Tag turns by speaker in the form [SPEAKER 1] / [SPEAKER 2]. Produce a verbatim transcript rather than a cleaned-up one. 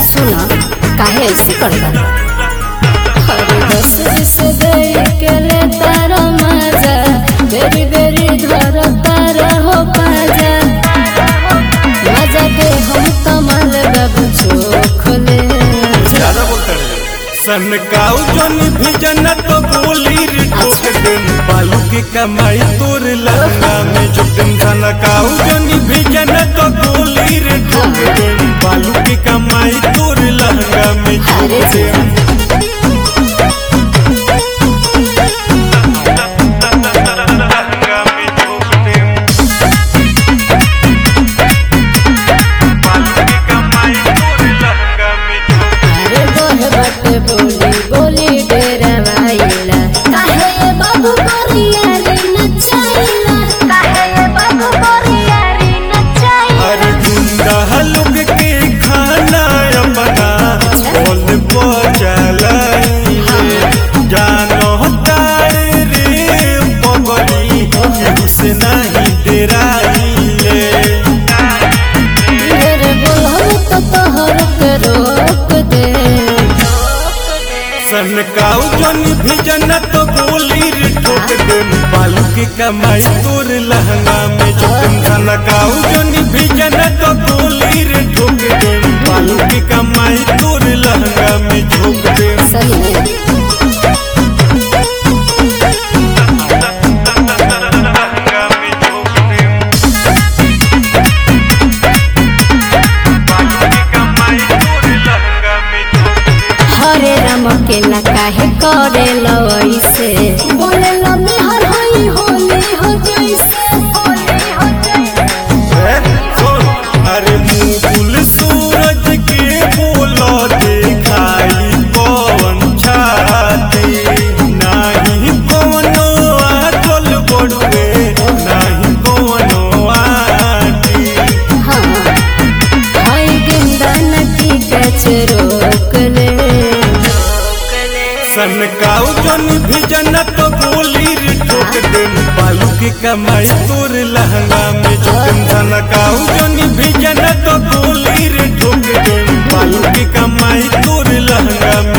[SPEAKER 1] सुना काहे ऐसे करता अरे दस बीस दे के ले तारा मजा बेरी बेरी धर तारा हो पाजा मजा दे हम कमल बाबू चोख ले
[SPEAKER 2] ज्यादा बोलता है सन काऊ जन भी जन्नत तो बोली रे ठोक दिन बालू की कमाई तोर लहंगा में झुकन सन काऊ जन भी जन्नत तो बोली रे ठोक दिन बालू की कमाई तोर लहंगा में झुक दिन
[SPEAKER 1] बोली बोली डेरा वाइला काहे ये बाबू कोरिया रे नचाइला काहे ये बाबू कोरिया रे नचाइला
[SPEAKER 2] अरे गुंडा लोग के खाना अपना बोल बचलाई जानो तारे रे पगड़ी से नहीं डराइले
[SPEAKER 1] मेरे बोलो तो तोहर के रोक दे
[SPEAKER 2] सन काऊ जन भी जन्नत तो बोली रे ठोक दिन बालू की कमाई तोर लहंगा में झुकन सन काऊ जन भी जन्नत तो बोली रे ठोक दिन बालू की कमाई तोर लहंगा में झुक दिन
[SPEAKER 1] सही में हरे राम के ना काहे करे लइसे बोले लम्बी हर होई होली हो जैसे होली हो जैसे
[SPEAKER 2] अरे मुकुल सूरज के बोलो दिखाई पवन छाती नहीं कोनो आचल बड़ुए नहीं कोनो आटी
[SPEAKER 1] हाँ हाय गेंदा नदी के रोक ले
[SPEAKER 2] सन काऊ जन भी जन्नत तो बोली रे ठोक दिन बालू की कमाई तोर लहंगा में झुकन सन काऊ जन भी जन्नत तो बोली रे ठोक दिन बालू की कमाई तोर लहंगा में